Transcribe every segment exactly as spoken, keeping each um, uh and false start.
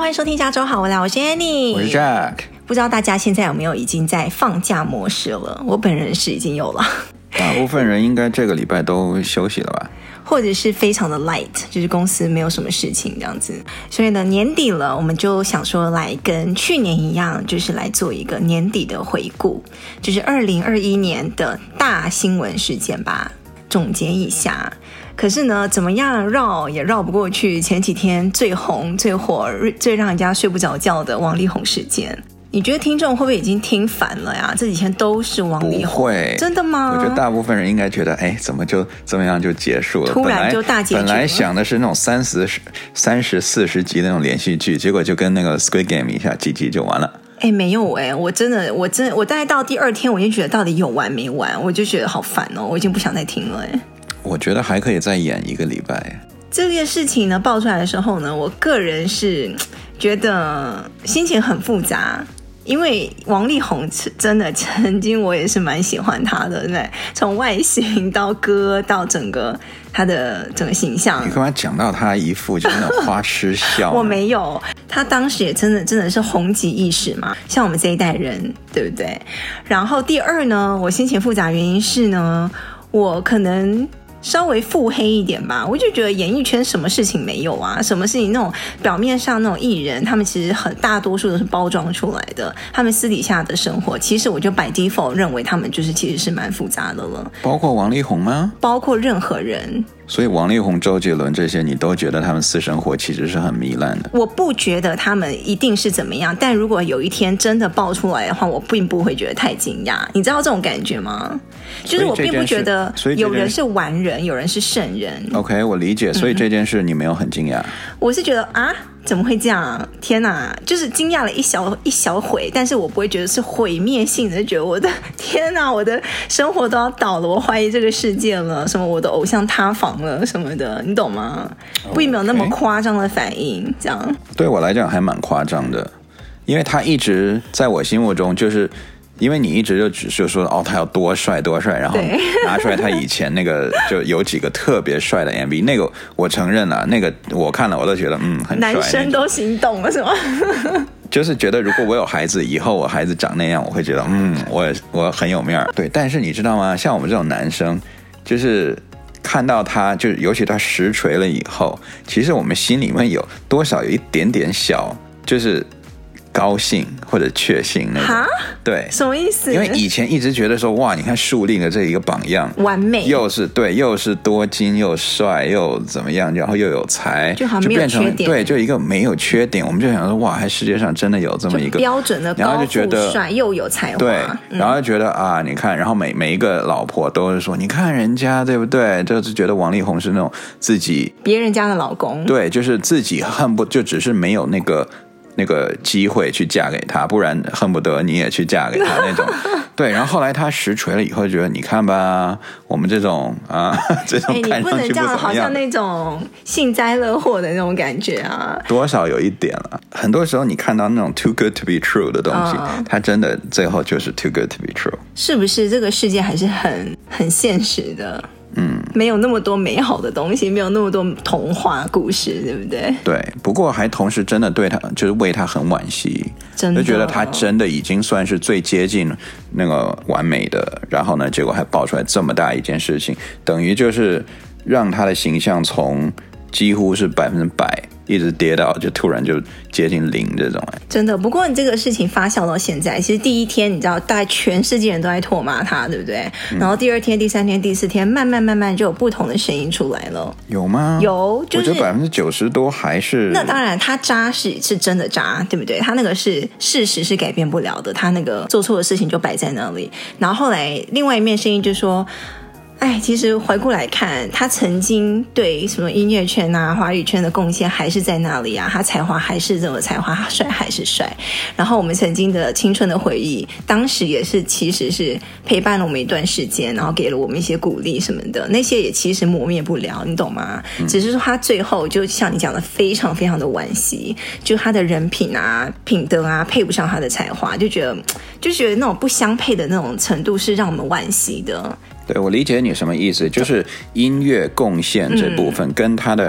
欢迎收听加州好无聊，我是 Annie， 我是 Jack。 不知道大家现在有没有已经在放假模式了？我本人是已经有了。 大部分人应该这个礼拜都休息了吧， 或者是非常的 light， 就是公司没有什么事情这样子。所以呢，年底了，我们就想说来跟去年一样，就是来做一个年底的回顾，就是二零二一年的大新闻事件吧，总结一下。可是呢，怎么样绕也绕不过去前几天最红、最火、最让人家睡不着觉的王力宏事件。你觉得听众会不会已经听烦了呀？这几天都是王力宏。 不会， 真的吗？ 我觉得大部分人应该觉得，哎，怎么就这么样就结束了？ 突然就大结局了。 本来想的是那种三十、三十、四十集那种连续剧，结果就跟那个 Squid Game 一下，几集就完了。 哎，没有哎，我真的，我真的，我大概到第二天，我就觉得到底有完没完，我就觉得好烦哦，我已经不想再听了哎。 我觉得还可以再演一个礼拜。 这件事情呢爆出来的时候呢，我个人是觉得心情很复杂。因为王力宏真的曾经我也是蛮喜欢他的，对不对？从外形到歌到整个他的整个形象， 你干嘛讲到他一副就是那种花痴笑？ 我没有，他当时也真的真的是红极一时嘛，像我们这一代人，对不对？然后第二呢，我心情复杂原因是呢，我可能稍微腹黑一点吧，我就觉得演艺圈什么事情没有啊，什么事情那种表面上那种艺人，他们其实很大多数都是包装出来的，他们私底下的生活，其实我就 by default 认为他们就是其实是蛮复杂的了。 包括王力宏吗？ 包括任何人。 所以王力宏、周杰伦这些，你都觉得他们私生活其实是很糜烂的？ 我不觉得他们一定是怎么样，但如果有一天真的爆出来的话，我并不会觉得太惊讶。你知道这种感觉吗？就是我并不觉得有人是完人，有人是圣人。 OK， 我理解。所以这件事你没有很惊讶？ 嗯、我是觉得啊，怎么会这样？天哪，就是惊讶了一小一小会，但是我不会觉得是毁灭性的，觉得我的天哪，我的生活都要倒了，我怀疑这个世界了，什么我的偶像塌房了什么的，你懂吗？并没有那么夸张的反应，这样对我来讲还蛮夸张的，因为他一直在我心目中就是。因为你一直就只是说哦，他有多帅多帅，然后拿出来他以前那个就有几个特别帅的 M V， 那个我承认了，那个我看了我都觉得嗯很帅， 男生都心动了是吗？ 就是觉得如果我有孩子，以后我孩子长那样，我会觉得嗯我我很有面儿。对，但是你知道吗？像我们这种男生，就是看到他，就尤其他实锤了以后，其实我们心里面有多少有一点点小，就是。高兴或者确信那种，对， 什么意思？ 因为以前一直觉得说，哇，你看树立了这一个榜样， 完美， 又是对，又是多金又帅又怎么样，然后又有才， 就好像没有缺点， 对，就一个没有缺点，我们就想说，哇，还世界上真的有这么一个标准的高富帅又有才华， 对，然后就觉得、嗯、啊，你看，然后每每一个老婆都是说，你看人家对不对？就是觉得王力宏是那种自己别人家的老公， 对，就是自己恨不就只是没有那个。那个机会去嫁给他，不然恨不得你也去嫁给他那种。对，然后后来他实锤了以后，觉得你看吧，我们这种啊，这种看上去不怎么样， 你不能这样，好像那种幸灾乐祸的那种感觉啊， 多少有一点了。很多时候你看到那种 too good to be true 的东西，嗯、它真的最后就是 too good to be true。 是不是这个世界还是很很现实的？ 嗯， 没有那么多美好的东西，没有那么多童话故事，对不对？ 对，不过还同时真的对他，就是为他很惋惜， 真的就觉得他真的已经算是最接近那个完美的，然后呢，结果还爆出来这么大一件事情，等于就是让他的形象从几乎是百分之百。一直跌到就突然就接近零这种、欸、 真的。不过你这个事情发酵到现在，其实第一天你知道大概全世界人都在唾骂他，对不对、嗯、然后第二天第三天第四天慢慢慢慢就有不同的声音出来了。 有吗？ 有，就是我觉得百分之九十多还是。 那当然他渣是是真的渣，对不对？他那个是事实是改变不了的，他那个做错的事情就摆在那里。然后后来另外一面声音就说，哎，其实回顾来看，他曾经对什么音乐圈啊、华语圈的贡献还是在那里啊，他才华还是这么才华，帅还是帅。然后我们曾经的青春的回忆，当时也是其实是陪伴了我们一段时间，然后给了我们一些鼓励什么的，那些也其实磨灭不了，你懂吗？嗯、只是说他最后就像你讲的，非常非常的惋惜，就他的人品啊、品德啊配不上他的才华，就觉得就觉得那种不相配的那种程度是让我们惋惜的。 对，我理解你什么意思，就是音乐贡献这部分跟他的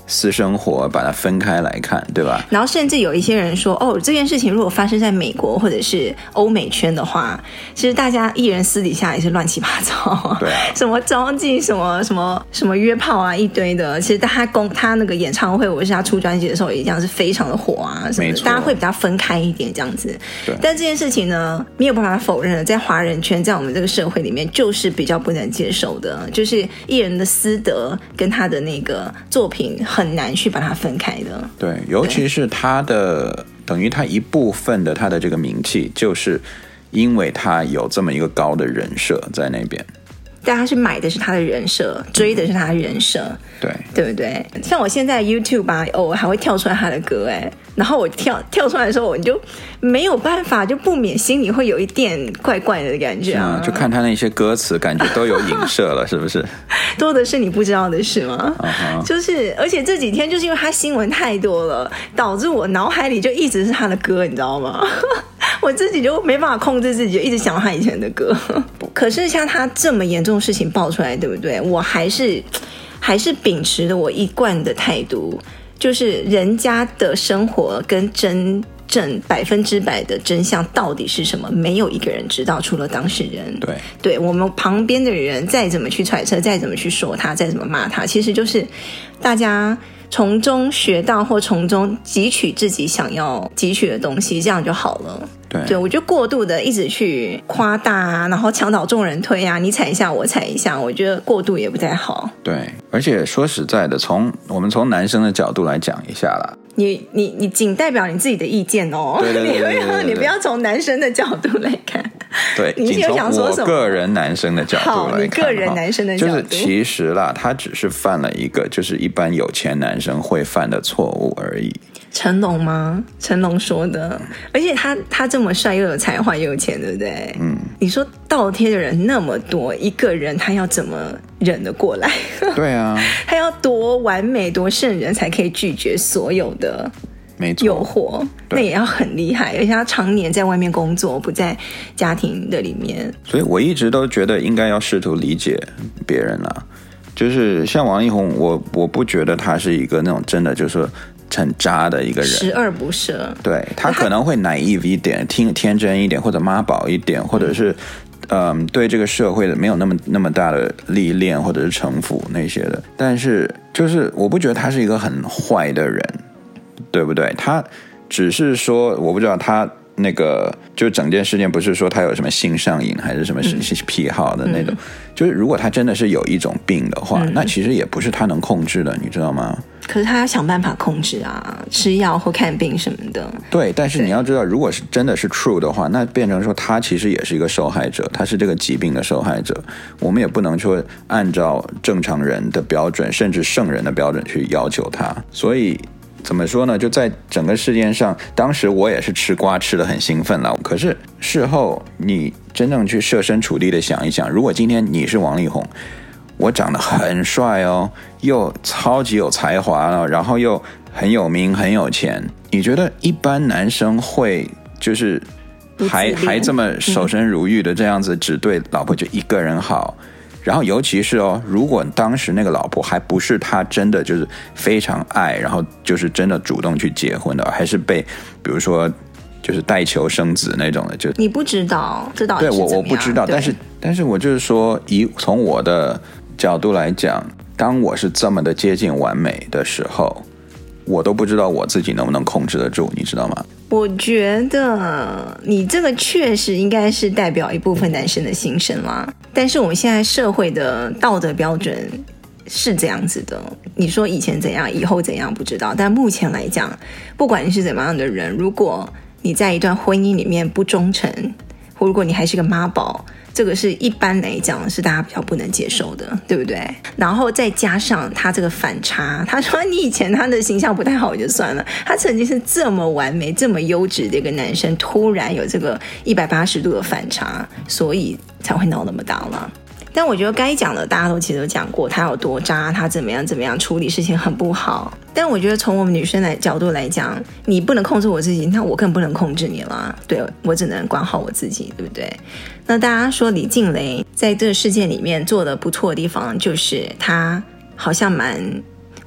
私生活把它分开来看，对吧？ 然后甚至有一些人说，哦，这件事情如果发生在美国或者是欧美圈的话，其实大家艺人私底下也是乱七八糟， 对啊， 什么交际，什么什么什么约炮啊，一堆的。其实他公他那个演唱会，或者是他出专辑的时候，也这样是非常的火啊，什么的，大家会比较分开一点这样子。 对。 但这件事情呢，没有办法否认的，在华人圈，在我们这个社会里面，就是比较不能接受的，就是艺人的私德跟他的那个作品很难去把它分开的。 对，尤其是他的等于他一部分的他的这个名气，就是因为他有这么一个高的人设在那边。 大家是买的是他的人设，追的是他的人设， 对， 对不对？像我现在 YouTube 啊，偶尔还会跳出来他的歌，哎，然后我跳跳出来的时候，我就没有办法，就不免心里会有一点怪怪的感觉啊。 就看他那些歌词，感觉都有影射了，是不是？ 多的是你不知道的事吗？ uh-huh. 就是，而且这几天就是因为他新闻太多了，导致我脑海里就一直是他的歌，你知道吗？我自己就没办法控制自己，就一直想到他以前的歌。可是像他这么严重的事情爆出来，对不对？我还是还是秉持着我一贯的态度，就是人家的生活跟真正百分之百的真相到底是什么，没有一个人知道，除了当事人。 对， 对我们旁边的人再怎么去揣测，再怎么去说他，再怎么骂他，其实就是大家从中学到或从中汲取自己想要汲取的东西，这样就好了。 对， 对，我觉得过度的一直去夸大啊，然后墙倒众人推啊，你踩一下我踩一下，我觉得过度也不太好。 对，而且说实在的，从我们从男生的角度来讲一下啦， 你你你仅代表你自己的意见哦， 对对对对对对对对， 你不要从男生的角度来看。 对， 你有想说什么？ 仅从我个人男生的角度来看， 好，你个人男生的角度， 就是其实啦，他只是犯了一个就是一般有钱男生会犯的错误而已。 成龙吗？成龙说的，而且他他这么帅又有才华又有钱，对不对？嗯，你说倒贴的人那么多，一个人他要怎么忍得过来？ 对啊， 他要多完美多圣人才可以拒绝所有的诱惑，那也要很厉害，而且他常年在外面工作，不在家庭的里面。 所以我一直都觉得应该要试图理解别人啦。就是像王力宏，我我不觉得他是一个那种真的就是说很渣的一个人， 十恶不赦。 对，他可能会 naive 一点，听天真一点，或者妈宝一点，或者是嗯对这个社会的没有那么那么大的历练或者是城府那些的。但是就是我不觉得他是一个很坏的人，对不对？他只是说我不知道他那个就整件事件不是说他有什么性上瘾还是什么癖好的那种、嗯、就是如果他真的是有一种病的话、嗯、那其实也不是他能控制的，你知道吗？ 可是他要想办法控制啊，吃药或看病什么的。 对，但是你要知道，如果是真的是 true 的话，那变成说他其实也是一个受害者，他是这个疾病的受害者。我们也不能说按照正常人的标准甚至圣人的标准去要求他。所以怎么说呢，就在整个事件上，当时我也是吃瓜吃得很兴奋了，可是事后你真正去设身处地的想一想，如果今天你是王力宏，我长得很帅哦，又超级有才华了，然后又很有名很有钱，你觉得一般男生会就是还还这么守身如玉的这样子只对老婆就一个人好？然后尤其是哦，如果当时那个老婆还不是他真的就是非常爱，然后就是真的主动去结婚的，还是被比如说就是带球生子那种的，就你不知道这到底是怎么样？ 对，我我不知道，但是但是我就是说，以从我的角度来讲，当我是这么的接近完美的时候，我都不知道我自己能不能控制得住，你知道吗？ 我觉得你这个确实应该是代表一部分男生的心声啦，但是我们现在社会的道德标准是这样子的，你说以前怎样以后怎样不知道，但目前来讲，不管你是怎么样的人，如果你在一段婚姻里面不忠诚，或如果你还是个妈宝，这个是一般来讲是大家比较不能接受的，对不对？然后再加上他这个反差，他说你以前他的形象不太好就算了，他曾经是这么完美这么优质的一个男生，突然有这个一百八十度的反差，所以才会闹那么大了。但我觉得该讲的大家都其实都讲过，他有多渣，他怎么样怎么样处理事情很不好。但我觉得从我们女生的角度来讲，你不能控制我自己，那我更不能控制你了，对，我只能管好我自己，对不对？那大家说李静蕾在这个事件里面做的不错的地方，就是他好像蛮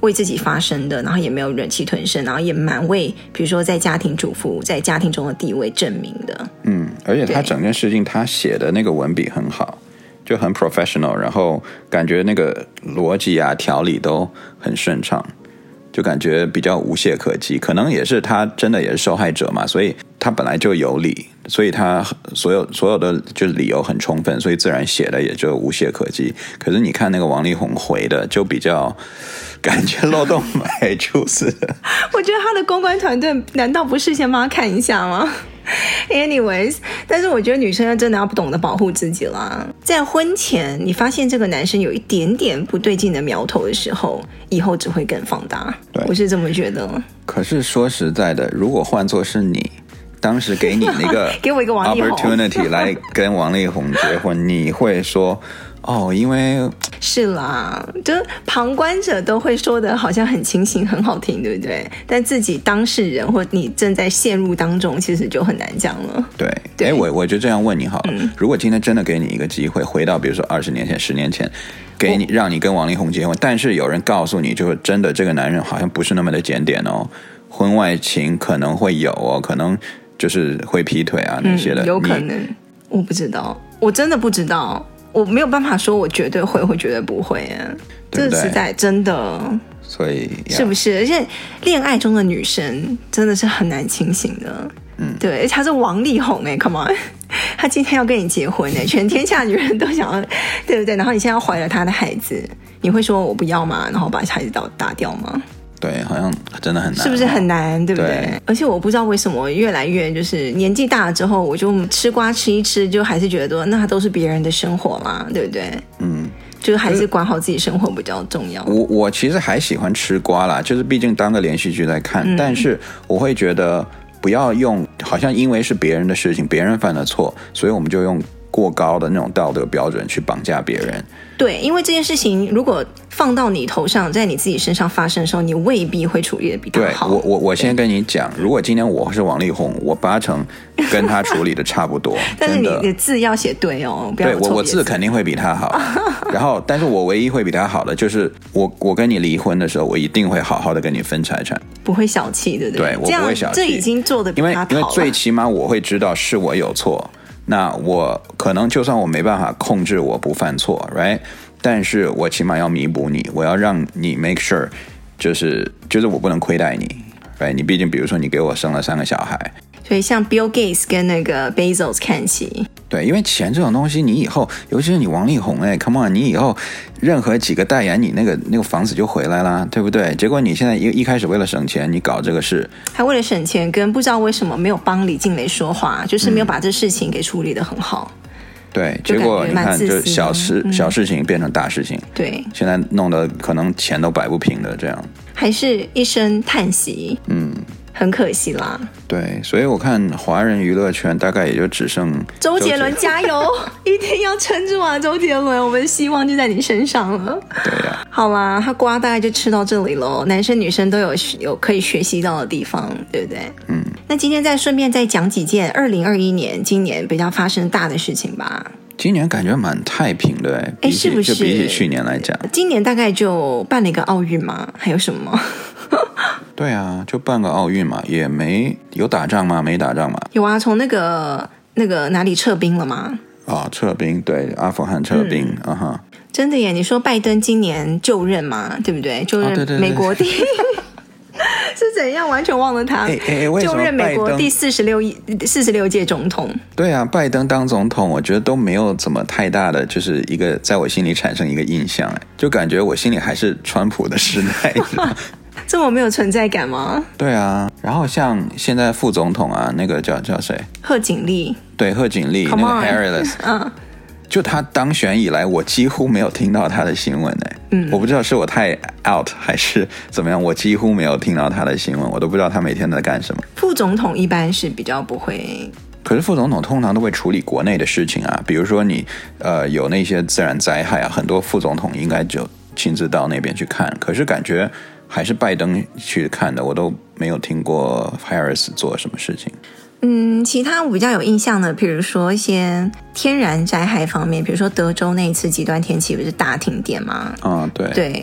为自己发声的，然后也没有忍气吞声，然后也蛮为比如说在家庭主妇在家庭中的地位证明的。 嗯，而且他整件事情他写的那个文笔很好，就很 professional， 然后感觉那个逻辑啊条理都很顺畅，就感觉比较无懈可击。可能也是他真的也是受害者嘛，所以他本来就有理，所以他所有所有的就是理由很充分，所以自然写的也就无懈可击。可是你看那个王力宏回的就比较感觉漏洞百出似的。 我觉得他的公关团队难道不事先帮他看一下吗？Anyways， 但是我觉得女生真的要不懂得保护自己啦。在婚前你发现这个男生有一点点不对劲的苗头的时候，以后只会更放大。我是这么觉得。 可是说实在的，如果换作是你，当时给你那个给我一个王力宏 opportunity 来跟王力宏结婚，你会说哦，因为是啦，就是旁观者都会说的好像很清醒很好听，对不对？但自己当事人或你正在陷入当中，其实就很难讲了。 对，哎，我我就这样问你好了、嗯、如果今天真的给你一个机会，回到比如说二十年前十年前，给你让你跟王力宏结婚，但是有人告诉你就是真的这个男人好像不是那么的检点哦，婚外情可能会有哦，可能就是会劈腿啊那些的、 嗯、有可能，我不知道，我真的不知道，我没有办法说我绝对会或绝对不会啊， 对不对？ 这实在真的， 所以是不是？而且恋爱中的女生真的是很难清醒的，嗯，对，而且她是王力宏哎 ，Come on， 她今天要跟你结婚哎，全天下女人都想要，对不对？然后你现在要怀了她的孩子，你会说我不要吗？然后把孩子打打掉吗？ 对，好像真的很难， 是不是很难，对不对？ 对， 而且我不知道为什么越来越就是年纪大了之后，我就吃瓜吃一吃，就还是觉得那都是别人的生活啦，对不对？嗯，就还是管好自己生活比较重要。 我我其实还喜欢吃瓜啦，就是毕竟当个连续剧在看、嗯，但是我会觉得不要用好像因为是别人的事情，别人犯了错，所以我们就用过高的那种道德标准去绑架别人。 对，因为这件事情如果放到你头上，在你自己身上发生的时候，你未必会处理的比他好。 对，我我我先跟你讲，如果今天我是王力宏，我八成跟他处理的差不多。 但是你的字要写对哦，不要有错别字。 对，我我字肯定会比他好。然后，但是我唯一会比他好的就是我我跟你离婚的时候，我一定会好好的跟你分财产， 不会小气，对不对？ 对，我不会小气， 这已经做的比他好了。 因为因为最起码我会知道是我有错。那我可能就算我没办法控制我不犯错 right， 但是我起码要弥补你，我要让你 make sure 就是就是我不能亏待你 right， 你毕竟比如说你给我生了三个小孩， 所以向 Bill Gates 跟那个 Bezos 看齐。 对，因为钱这种东西，你以后，尤其是你王力宏，哎 ，come on， 你以后任何几个代言，你那个那个房子就回来啦，对不对？结果你现在一一开始为了省钱，你搞这个事， 还为了省钱，跟不知道为什么没有帮李静蕾说话，就是没有把这事情给处理得很好。嗯、 对，结果你看，就小事、嗯、小事情变成大事情， 对， 现在弄得可能钱都摆不平的这样， 还是一声叹息，嗯。很可惜啦， 对，所以我看华人娱乐圈大概也就只剩周杰伦，加油，一定要撑住啊，周杰伦，我们希望就在你身上了。 对呀、啊， 好啦，他瓜大概就吃到这里咯，男生女生都有有可以学习到的地方，对不对？嗯，那今天再顺便再讲几件二零二一年今年比较发生大的事情吧。 今年感觉蛮太平的，哎， 是不是？ 就比起去年来讲， 今年大概就办了一个奥运嘛，还有什么？ 对啊，就办个奥运嘛，也没有打仗吗？没打仗嘛？ 有啊，从那个那个哪里撤兵了吗？ 哦，撤兵，对，阿富汗撤兵，嗯哈、uh-huh ， 真的耶！你说拜登今年就任嘛，对不对？就任美国第、哦、是怎样？完全忘了他， 哎哎，为什么就任美国第四十六四十六届总统？ 对啊，拜登当总统，我觉得都没有怎么太大的，就是一个在我心里产生一个印象，哎，就感觉我心里还是川普的时代。 这么没有存在感吗？ 对啊，然后像现在副总统啊，那个叫叫谁？ 贺锦丽。对， 贺锦丽，那个 Harris， 嗯，就他当选以来，我几乎没有听到他的新闻哎，嗯，我不知道是我太 out 还是怎么样，我几乎没有听到他的新闻，我都不知道他每天在干什么。 副总统一般是比较不会。 可是副总统通常都会处理国内的事情啊，比如说你呃有那些自然灾害啊，很多副总统应该就亲自到那边去看，可是感觉还是拜登去看的，我都没有听过 Harris 做什么事情。 嗯，其他我比较有印象的，比如说一些天然灾害方面，比如说德州那一次极端天气不是大停电吗？ 啊、嗯，对对。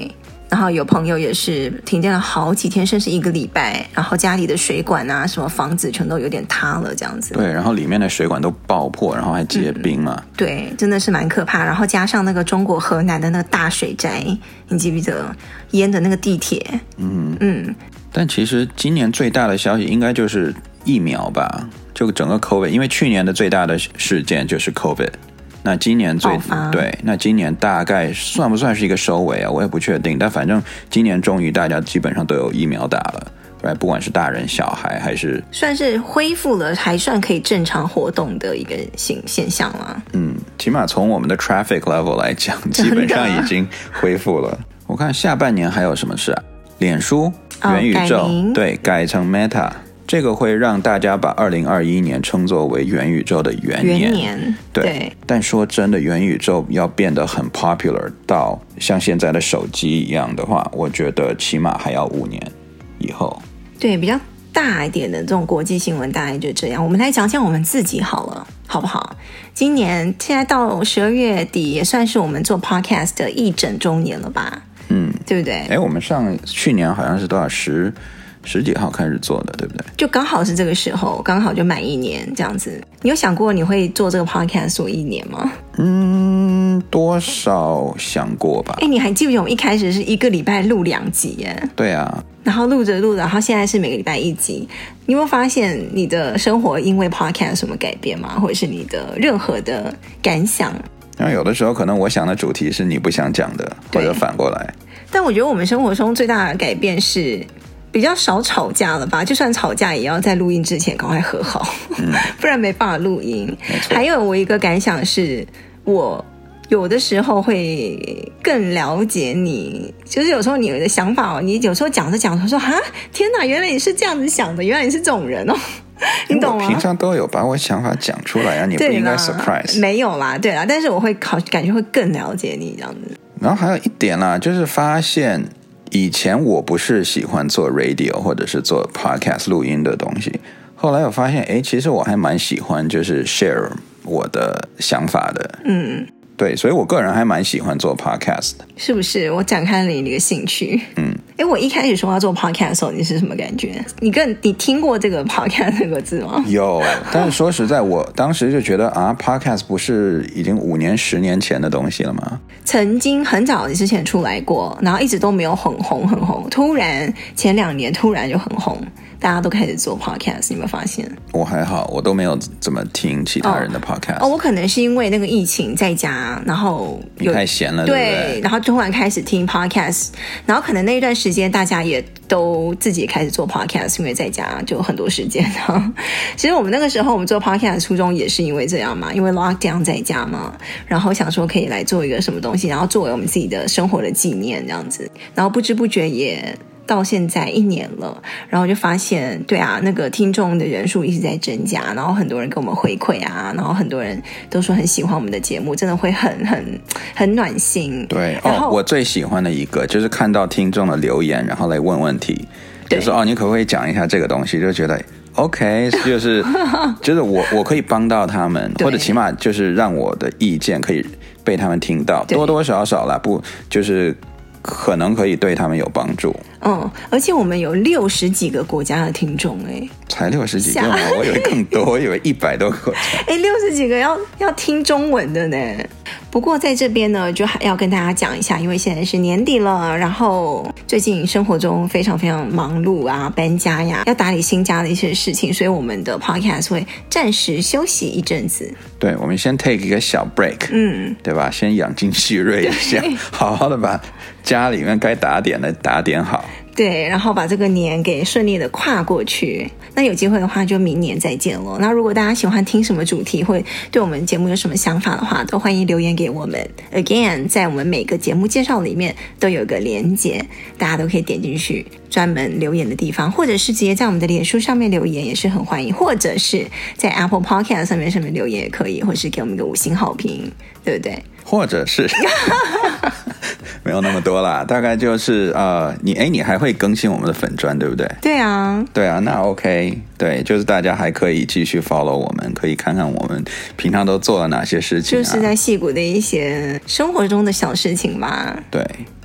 然后有朋友也是停电了好几天，甚至一个礼拜，然后家里的水管啊什么房子全都有点塌了这样子。 对，然后里面的水管都爆破，然后还结冰嘛、嗯、 对，真的是蛮可怕。然后加上那个中国河南的那个大水灾，你记不记得淹的那个地铁？嗯嗯。 但其实今年最大的消息应该就是疫苗吧，就整个 COVID， 因为去年的最大的事件就是 COVID， 那今年最对，那今年大概算不算是一个收尾啊？我也不确定，但反正今年终于大家基本上都有疫苗打了，不管是大人小孩还是算是恢复了，还算可以正常活动的一个现现象了。 嗯，起码从我们的 traffic level 来讲，基本上已经恢复了。我看下半年还有什么事啊？脸书元宇宙、哦、对，改成 Meta， 这个会让大家把二零二一年称作为元宇宙的元年。 元年 对, 对，但说真的，元宇宙要变得很 popular 到像现在的手机一样的话，我觉得起码还要五年以后。 对，比较大一点的这种国际新闻大概就这样。我们来讲讲我们自己好了，好不好？今年现在到十二月底也算是我们做 podcast 的一整周年了吧？嗯，对不对？ 哎，我们上去年好像是多少十十几号开始做的，对不对？ 就刚好是这个时候，刚好就满一年这样子。你有想过你会做这个 podcast 做一年吗？嗯， 多少想过吧。 哎，你还记不记得我们一开始是一个礼拜录两集耶？ 对啊。 然后录着录着，然后现在是每个礼拜一集。你有没有发现你的生活因为 podcast 有什么改变吗？或者是你的任何的感想？ 然后有的时候可能我想的主题是你不想讲的，或者反过来。 但我觉得我们生活中最大的改变是比较少吵架了吧，就算吵架也要在录音之前赶快和好、嗯、不然没办法录音。还有我一个感想是，我有的时候会更了解你，就是有时候你的想法，你有时候讲着讲着说哈，天哪，原来你是这样子想的，原来你是这种人哦，你懂吗？ 我平常都有把我想法讲出来啊，你不应该 surprise。 没有啦，对啦，但是我会感觉会更了解你这样子。 然后还有一点啦，就是发现以前我不是喜欢做 radio 或者是做 podcast 录音的东西，后来我发现哎，其实我还蛮喜欢就是 share 我的想法的。嗯，对，所以我个人还蛮喜欢做 podcast 的。 是不是我展开了你的兴趣？嗯，哎，我一开始说要做 podcast 的时候，你是什么感觉？你跟你听过这个 podcast 这个字吗？ 有，但是说实在，我当时就觉得啊 podcast 不是已经五年十年前的东西了吗？ 曾经很早之前出来过，然后一直都没有很红很红，突然前两年突然就很红，大家都开始做 podcast， 你有没有发现？我还好，我都没有怎么听其他人的 podcast。 哦，哦我可能是因为那个疫情在家，然后有你太闲了， 对, 对不对？ 然后突然开始听 podcast， 然后可能那一段时间大家也都自己开始做 podcast， 因为在家就有很多时间。其实我们那个时候我们做 podcast 的初衷也是因为这样嘛，因为 lockdown 在家嘛，然后想说可以来做一个什么东西，然后作为我们自己的生活的纪念这样子，然后不知不觉也到现在一年了，然后就发现对啊，那个听众的人数一直在增加，然后很多人给我们回馈啊，然后很多人都说很喜欢我们的节目，真的会很很很暖心。 对，哦，我最喜欢的一个就是看到听众的留言，然后来问问题，就是哦，你可不可以讲一下这个东西，就觉得 OK， 就是就是我我可以帮到他们，或者起码就是让我的意见可以被他们听到，多多少少啦，不就是可能可以对他们有帮助。 嗯，而且我们有六十几个国家的听众，哎， 才六十几个吗？我以为更多，我以为一百多个国家。 哎，六十几个要要听中文的呢。不过在这边呢，就还要跟大家讲一下，因为现在是年底了，然后最近生活中非常非常忙碌啊，搬家呀，要打理新家的一些事情，所以我们的 podcast 会暂时休息一阵子。 对，我们先 take 一个小 break， 嗯，对吧？先养精蓄锐一下，好好的把家里面该打点的打点好。 对，然后把这个年给顺利的跨过去。那有机会的话就明年再见了。那如果大家喜欢听什么主题，或对我们节目有什么想法的话，都欢迎留言给我们。Again， 在我们每个节目介绍里面都有个连结，大家都可以点进去专门留言的地方，或者是直接在我们的脸书上面留言也是很欢迎，或者是在 Apple Podcast 上面上面留言也可以，或是给我们一个五星好评，对不对？ 或者是没有那么多啦，大概就是呃，你哎，你还会更新我们的粉专，对不对？ 对啊， 对啊，那 OK， 对，就是大家还可以继续 follow 我们，可以看看我们平常都做了哪些事情、啊， 就是在矽谷的一些生活中的小事情吧。 对，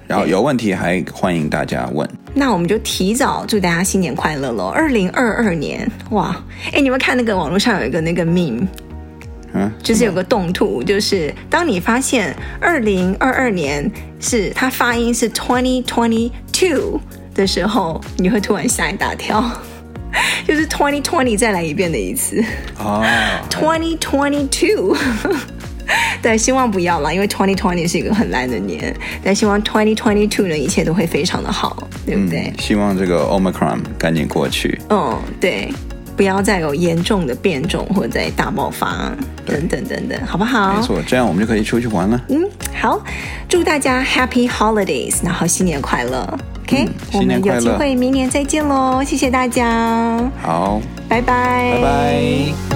然后有问题还欢迎大家问。 那我们就提早祝大家新年快乐咯，二零二二年，哇，哎，你们看那个网络上有一个那个 meme， 嗯， 就是有个动图，就是当你发现二零二二年是它发音是 twenty twenty-two 的时候，你会突然吓一大跳，就是 twenty twenty 再来一遍的意思。 哦 twenty twenty-two 对，希望不要啦，因为twenty twenty是一个很烂的年，但希望twenty twenty-two呢一切都会非常的好，对不对？ 嗯、希望这个 Omicron 赶紧过去。 嗯，对，不要再有严重的变种或者再大爆发等等等等，好不好？ 没错，这样我们就可以出去玩了。 嗯，好，祝大家 Happy Holidays， 然后新年快乐 OK、嗯、我们有机会明年再见咯，谢谢大家。 好， 拜拜拜拜。